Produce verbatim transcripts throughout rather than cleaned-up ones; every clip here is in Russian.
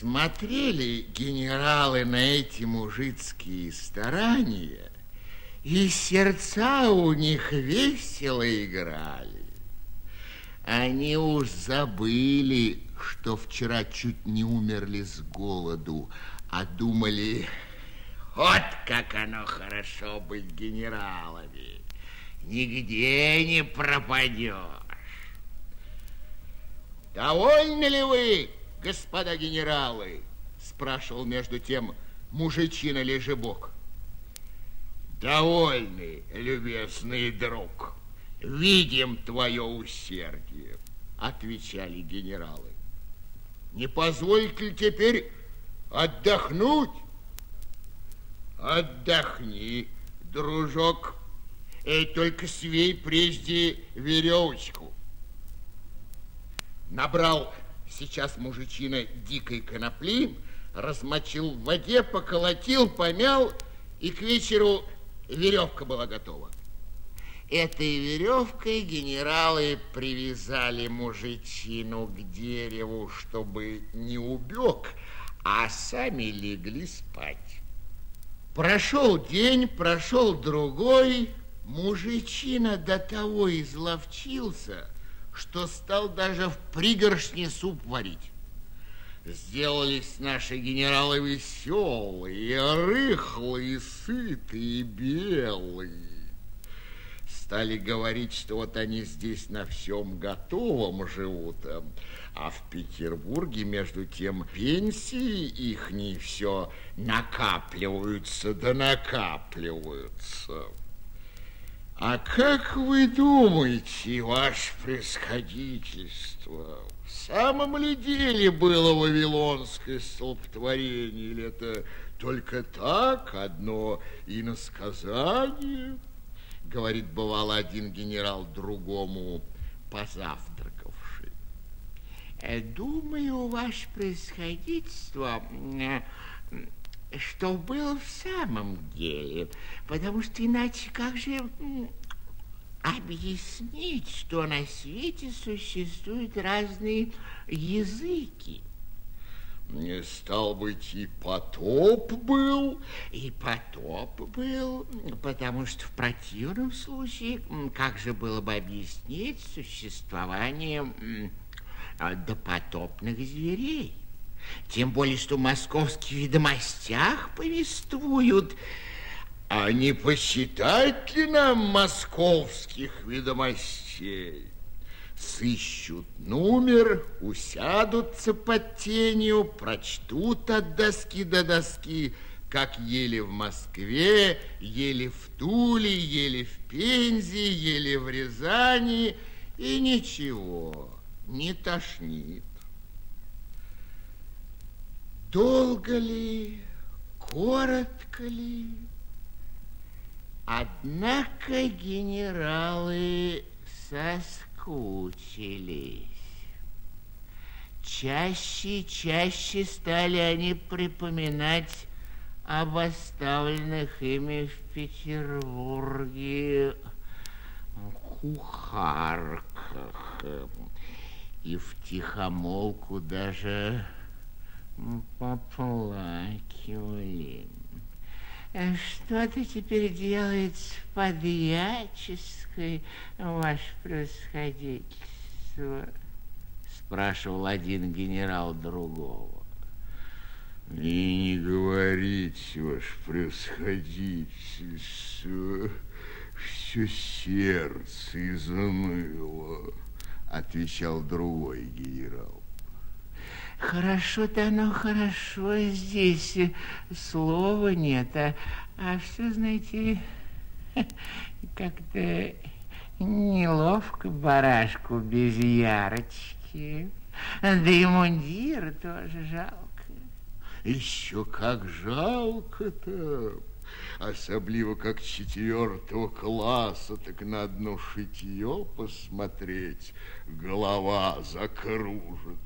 Смотрели генералы на эти мужицкие старания, и сердца у них весело играли. Они уж забыли, что вчера чуть не умерли с голоду, а думали, вот как оно хорошо быть генералами, нигде не пропадешь. Довольны ли вы, господа генералы? Спрашивал между тем мужичина Лежебок. Довольны, любезный друг. Видим твое усердие, отвечали генералы. Не позволите ли теперь отдохнуть? Отдохни, дружок, и только свей прежде веревочку. Набрал сейчас мужичина дикой конопли, размочил в воде, поколотил, помял, и к вечеру веревка была готова. Этой веревкой генералы привязали мужичину к дереву, чтобы не убег, а сами легли спать. Прошел день, прошел другой, мужичина до того изловчился, что стал даже в пригоршне суп варить. Сделались наши генералы веселые, рыхлые, сытые, белые. Стали говорить, что вот они здесь на всем готовом живут, а в Петербурге, между тем, пенсии ихние все накапливаются да накапливаются. А как вы думаете, ваше превосходительство, в самом ли деле было вавилонское столпотворение, или это только так, одно иносказание? Говорит, бывало, один генерал другому, позавтракавший. Думаю, ваше превосходительство, что было в самом деле, потому что иначе как же объяснить, что на свете существуют разные языки? Стал быть, и потоп был? И потоп был, потому что в противном случае, как же было бы объяснить существование допотопных зверей? Тем более, что в московских ведомостях повествуют. А не посчитать ли нам московских ведомостей? Сыщут номер, усядутся под тенью, прочтут от доски до доски, как ели в Москве, ели в Туле, ели в Пензе, ели в Рязани, и ничего, не тошнит. Долго ли, коротко ли? Однако генералы соскучились. Чаще и чаще стали они припоминать об оставленных ими в Петербурге кухарках и втихомолку даже поплакивали. Что-то теперь делается в подьяческой, ваше превосходительство? Спрашивал один генерал другого. И не говорите, ваше превосходительство, все сердце изныло, отвечал другой генерал. Хорошо-то оно хорошо, здесь слова нет, а, а все, знаете, как-то неловко барашку без ярочки, да и мундир тоже жалко. Еще как жалко-то, особливо как четвертого класса, так на одно шитье посмотреть, голова закружится.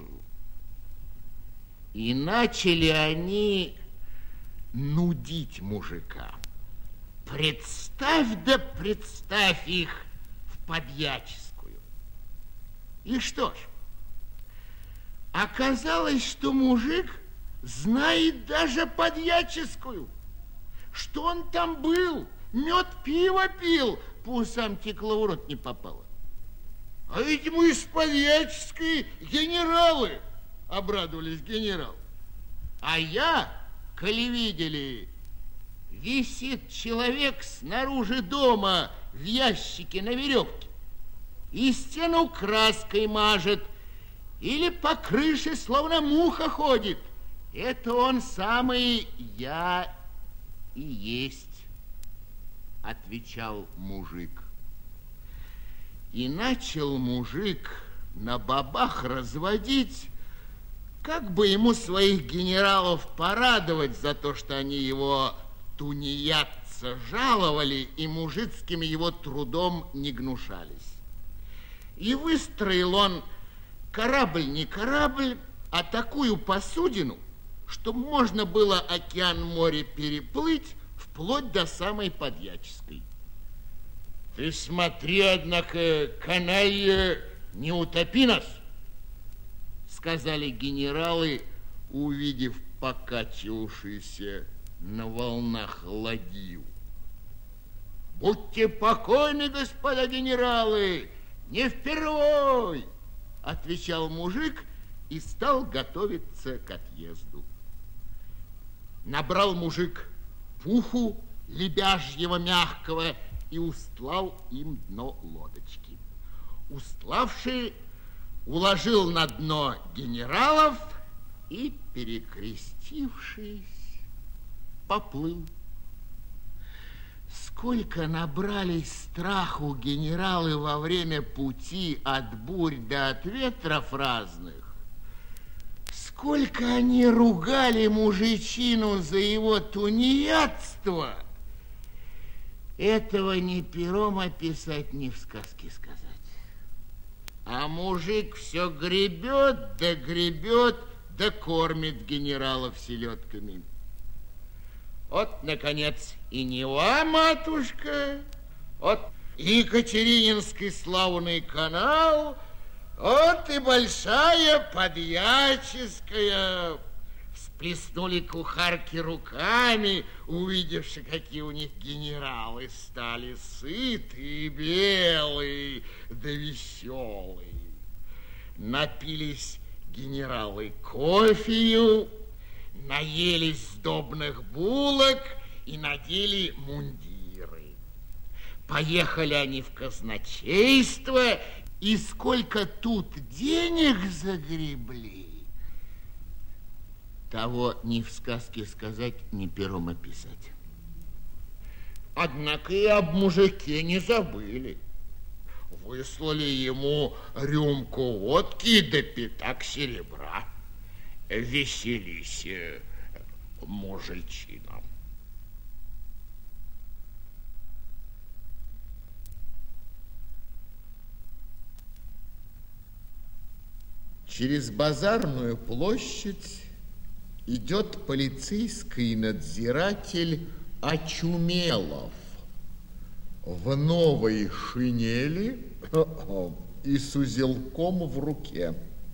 И начали они нудить мужика. Представь, да представь их в подьяческую. И что ж, Оказалось, что мужик знает даже подьяческую, что он там был, мед пиво пил, по усам текло, в рот не попало. А ведь мы из подьяческой генералы, обрадовались генерал. А я, коли видели, висит человек снаружи дома в ящике на веревке и стену краской мажет, или по крыше словно муха ходит. Это он самый я и есть, отвечал мужик. И начал мужик на бабах разводить, как бы ему своих генералов порадовать за то, что они его тунеядца жаловали и мужицким его трудом не гнушались. И выстроил он корабль не корабль, а такую посудину, чтобы можно было океан-море переплыть вплоть до самой Подьяческой. Ты смотри, однако, каналья, не утопи нас, сказали генералы, увидев покачивавшуюся на волнах ладью. Будьте покойны, господа генералы, не впервой, отвечал мужик и стал готовиться к отъезду. Набрал мужик пуху лебяжьего мягкого и устлал им дно лодочки. Устлавший уложил на дно генералов и, перекрестившись, поплыл. Сколько набрались страху генералы во время пути от бурь до от ветров разных, сколько они ругали мужичину за его тунеядство, этого ни пером описать, ни в сказке сказать. А мужик все гребет, да гребет, да кормит генералов селедками. Вот, наконец, и Нева, матушка, вот Екатерининский славный канал, вот и большая Подьяческая. Всплеснули кухарки руками, увидевши, какие у них генералы стали сытые, белые, да веселые. Напились генералы кофею, наелись сдобных булок и надели мундиры. Поехали они в казначейство, и сколько тут денег загребли, того ни в сказке сказать, ни пером описать. Однако и об мужике не забыли. Выслали ему рюмку водки да пятак серебра. Веселись, мужичина. Через базарную площадь идет полицейский надзиратель Очумелов в новой шинели и с узелком в руке.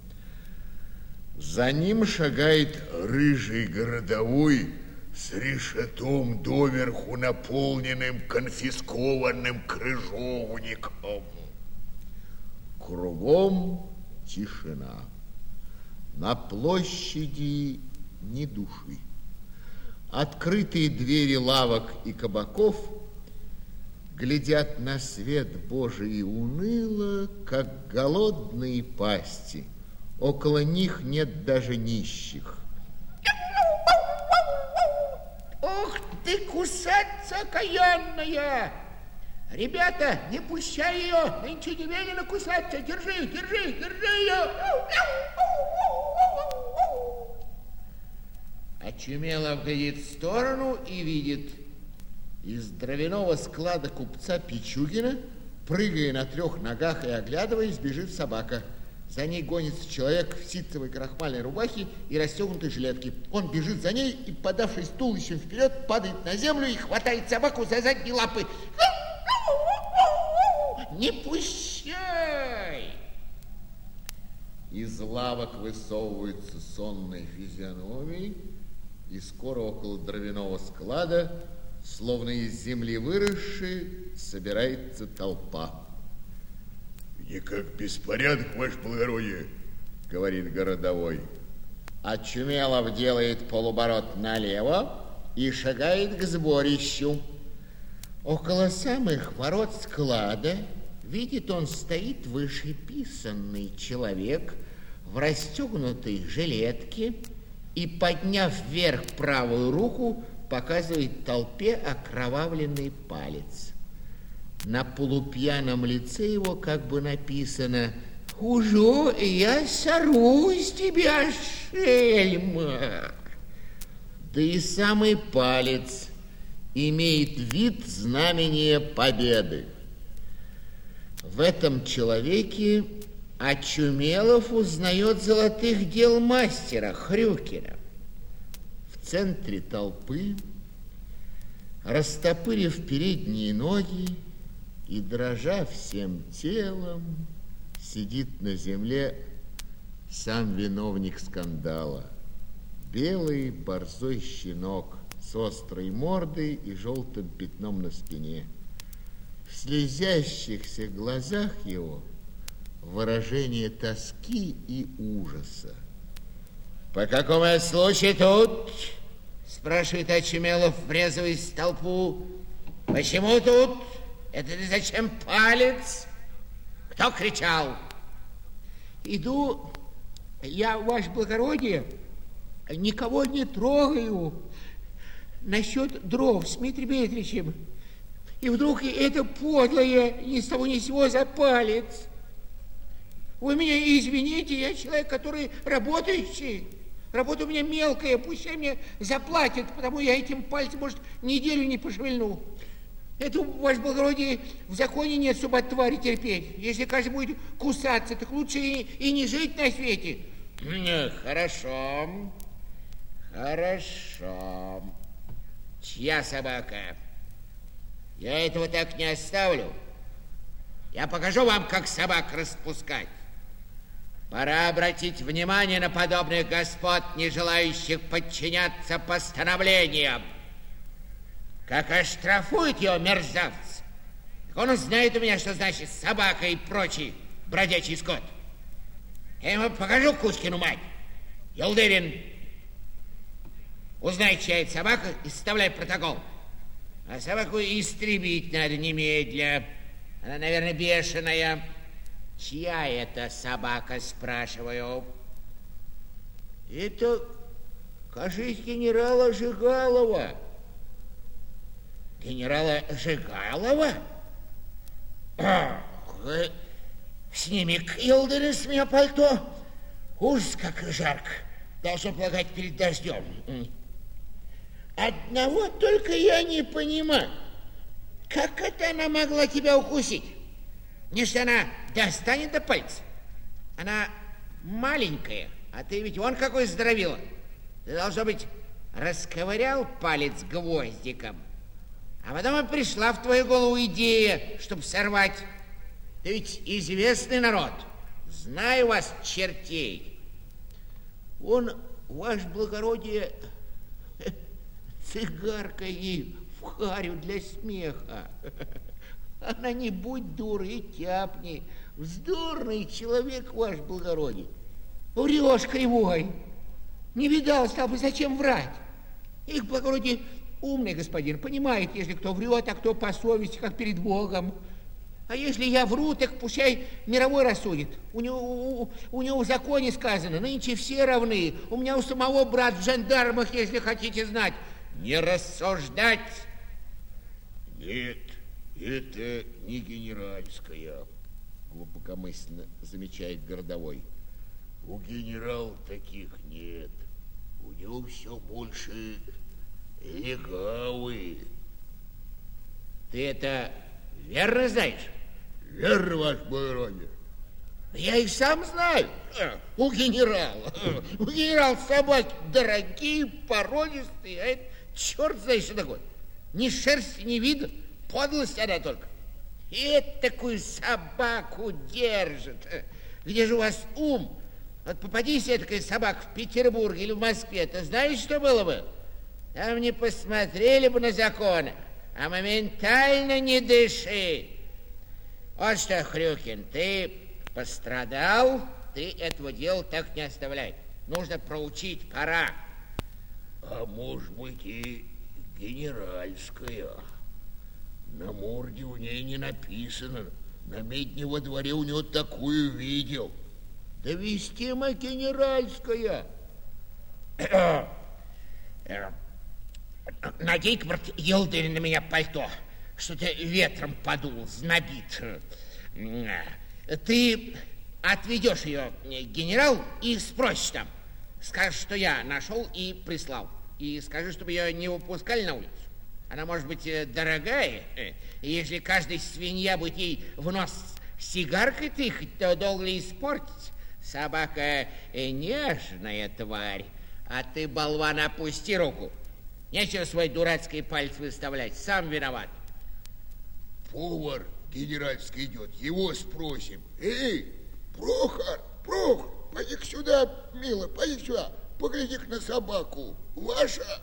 За ним шагает рыжий городовой с решетом доверху, наполненным конфискованным крыжовником. Кругом тишина. На площади ни души. Открытые двери лавок и кабаков глядят на свет Божий уныло, как голодные пасти. Около них нет даже нищих. Ох ты, кусаться окаянная! Ребята, не пущай ее, нынче не велено кусаться. Держи, держи, держи ее. Очумелов глядит в сторону и видит из дровяного склада купца Пичугина, прыгая на трех ногах и оглядываясь, бежит собака. За ней гонится человек в ситцевой крахмальной рубахе и расстегнутой жилетке. Он бежит за ней и, подавшись туловищем вперед, падает на землю и хватает собаку за задние лапы. Не пущай! Из лавок высовываются сонные физиономии, и скоро около дровяного склада, словно из земли выросшей, собирается толпа. Никак беспорядок, ваше благородие, говорит городовой. Очумелов делает полуоборот налево и шагает к сборищу. Около самых ворот склада видит он, стоит вышеписанный человек в расстегнутой жилетке и, подняв вверх правую руку, показывает толпе окровавленный палец. На полупьяном лице его как бы написано: «Уже я сорусь тебя, шельма!» Да и самый палец имеет вид знамения победы. В этом человеке Очумелов узнает золотых дел мастера Хрюкера. В центре толпы, растопырив передние ноги и дрожа всем телом, сидит на земле сам виновник скандала. Белый борзой щенок с острой мордой и желтым пятном на спине. В слезящихся глазах его выражение тоски и ужаса. «По какому случаю тут?» – спрашивает Очумелов, врезываясь в толпу. «Почему тут? Это ты зачем палец? Кто кричал?» «Иду, я, ваше благородие, никого не трогаю насчет дров с Дмитрием Дмитриевичем. И вдруг это подлое ни с того ни с сего за палец. Вы меня извините, я человек, который работающий. Работа у меня мелкая, пусть мне заплатят, потому я этим пальцем, может, неделю не пошевельну. Это, ваше благородие, в законе нет, чтобы от твари терпеть. Если каждый будет кусаться, так лучше и, и не жить на свете». «Хорошо, хорошо. Чья собака? Я этого так не оставлю. Я покажу вам, как собак распускать. Пора обратить внимание на подобных господ, не желающих подчиняться постановлениям. Как оштрафует его мерзавец, так он узнает у меня, что значит собака и прочий бродячий скот. Я ему покажу Кузькину мать. Елдырин, узнай, чья это собака, и составляй протокол. А собаку истребить надо немедля. Она, наверное, бешеная. Чья это собака, спрашиваю? Это, кажись, генерала Жигалова. Генерала Жигалова? Ах, сними-ка, Елдырин, с меня пальто. Ужас, как жарко. Должно полагать перед дождем. Одного только я не понимаю. Как это она могла тебя укусить? Не что она достанет до пальца. Она маленькая, а ты ведь вон какой здоровила. Ты, должно быть, расковырял палец гвоздиком. А потом и пришла в твою голову идея, чтобы сорвать. Ты ведь известный народ. Знаю вас, чертей. Он, ваше благородие, цигарка ей в харю для смеха. Она не будь дурой, тяпни. Вздорный человек, ваше благородие. Врешь кривой. Не видал, стал бы, зачем врать? Их благородие умный господин, понимает, если кто врет, а кто по совести, как перед Богом. А если я вру, так пущай мировой рассудит. У него, у, у него в законе сказано, нынче все равны. У меня у самого брат в жандармах, если хотите знать. Не рассуждать. Нет, это не генеральская, глубокомысленно замечает городовой. У генерала таких нет. У него все больше легавые. Ты это верно знаешь? Верно, ваше благородие. Я и сам знаю. У генерала. У генерала собаки дорогие, породистые, а это черт знает, что такое. Ни шерсти, ни вида, подлость она только. И это такую собаку держит. Где же у вас ум? Вот попадись такая собака в Петербурге или в Москве, ты знаешь, что было бы? Там не посмотрели бы на законы, а моментально не дыши. Вот что, Хрюкин, ты пострадал, ты этого дела так не оставляй. Нужно проучить, пора. А может быть и генеральская. На морде у ней не написано. На медне во дворе у него такую видел. Да вестима генеральская. Надень-ка, брат, елдырь, на меня пальто. Что-то ветром подул, знобит. Ты отведешь ее генерал и спросишь там. Скажешь, что я нашел и прислал. И скажи, чтобы ее не выпускали на улицу. Она может быть дорогая, и если каждая свинья будет ей в нос сигаркой тыкать, то долго ли испортить? Собака нежная тварь, а ты, болван, опусти руку. Нечего свой дурацкий палец выставлять, сам виноват. Повар генеральский идет, его спросим. Эй, Прохор, Прохор, поди-ка сюда, милый, поди сюда, погляди-ка на собаку. Ваша?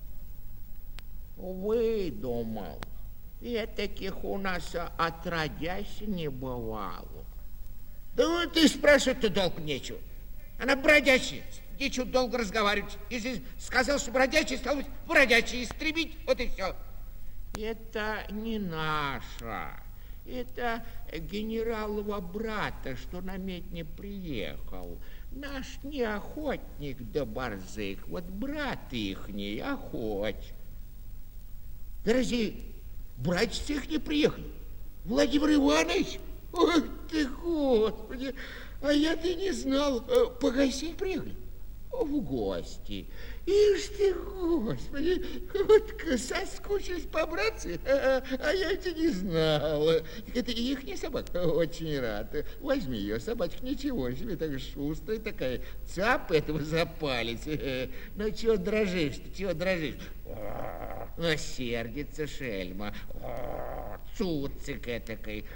Выдумал. И таких у нас отродясь не бывало. Да вот ты спрашивать-то долго нечего. Она бродячая, нечего долго разговаривать. Если сказал, что бродячий, стал быть бродячий, истребить, вот и все. Это не наша. Это генералова брата, что на медне приехал. Наш не охотник да борзых, вот брат ихний охотник. Да разве братец их не приехали? Владимир Иванович? Ох ты, Господи! А я-то не знал. Погостить приехали? В гости. Ишь ты, Господи, вот соскучились по братце, а, а я это не знал. Это ихняя собака, очень рад. Возьми ее, собачка, ничего себе, так шустрая такая, цап этого за палец. Ну, чего дрожишь-то, чего дрожишь? Ну, сердится шельма. Цуцик этакой.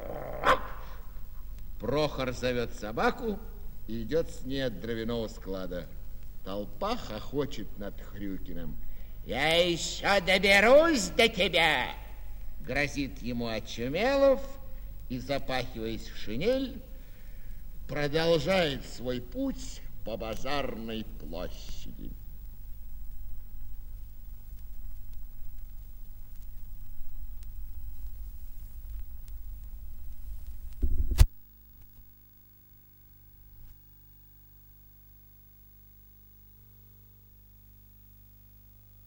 Прохор зовет собаку и идет с ней от дровяного склада. Толпа хохочет над Хрюкиным. Я еще доберусь до тебя, грозит ему Очумелов и, запахиваясь в шинель, продолжает свой путь по базарной площади.